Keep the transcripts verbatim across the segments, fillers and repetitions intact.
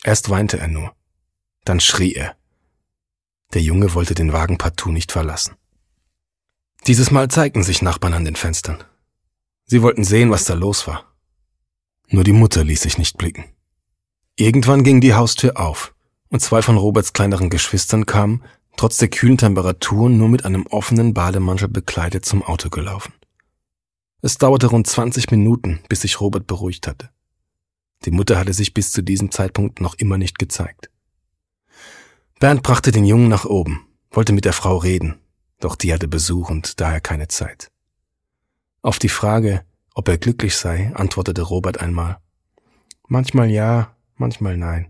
Erst weinte er nur, dann schrie er. Der Junge wollte den Wagen partout nicht verlassen. Dieses Mal zeigten sich Nachbarn an den Fenstern. Sie wollten sehen, was da los war. Nur die Mutter ließ sich nicht blicken. Irgendwann ging die Haustür auf und zwei von Roberts kleineren Geschwistern kamen, trotz der kühlen Temperaturen, nur mit einem offenen Bademantel bekleidet zum Auto gelaufen. Es dauerte rund zwanzig Minuten, bis sich Robert beruhigt hatte. Die Mutter hatte sich bis zu diesem Zeitpunkt noch immer nicht gezeigt. Bernd brachte den Jungen nach oben, wollte mit der Frau reden, doch die hatte Besuch und daher keine Zeit. Auf die Frage, ob er glücklich sei, antwortete Robert einmal: Manchmal ja, manchmal nein.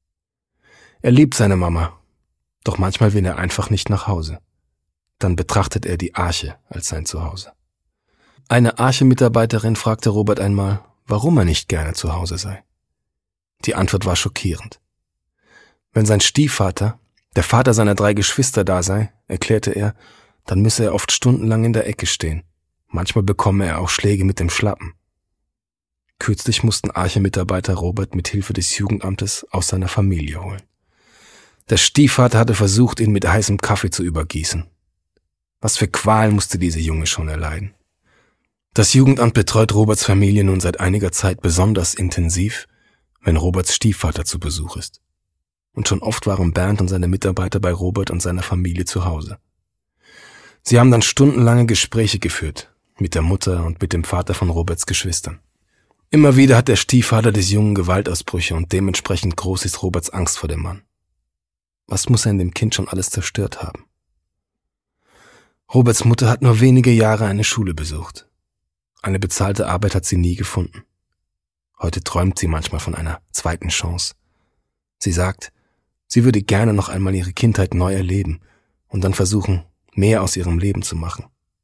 Er liebt seine Mama, doch manchmal will er einfach nicht nach Hause. Dann betrachtet er die Arche als sein Zuhause. Eine Arche-Mitarbeiterin fragte Robert einmal, warum er nicht gerne zu Hause sei. Die Antwort war schockierend. Wenn sein Stiefvater, der Vater seiner drei Geschwister, da sei, erklärte er, dann müsse er oft stundenlang in der Ecke stehen. Manchmal bekomme er auch Schläge mit dem Schlappen. Kürzlich mussten Arche-Mitarbeiter Robert mit Hilfe des Jugendamtes aus seiner Familie holen. Der Stiefvater hatte versucht, ihn mit heißem Kaffee zu übergießen. Was für Qualen musste dieser Junge schon erleiden. Das Jugendamt betreut Roberts Familie nun seit einiger Zeit besonders intensiv, wenn Roberts Stiefvater zu Besuch ist. Und schon oft waren Bernd und seine Mitarbeiter bei Robert und seiner Familie zu Hause. Sie haben dann stundenlange Gespräche geführt, mit der Mutter und mit dem Vater von Roberts Geschwistern. Immer wieder hat der Stiefvater des Jungen Gewaltausbrüche und dementsprechend groß ist Roberts Angst vor dem Mann. Was muss er in dem Kind schon alles zerstört haben? Roberts Mutter hat nur wenige Jahre eine Schule besucht. Eine bezahlte Arbeit hat sie nie gefunden. Heute träumt sie manchmal von einer zweiten Chance. Sie sagt, sie würde gerne noch einmal ihre Kindheit neu erleben und dann versuchen, mehr aus ihrem Leben zu machen.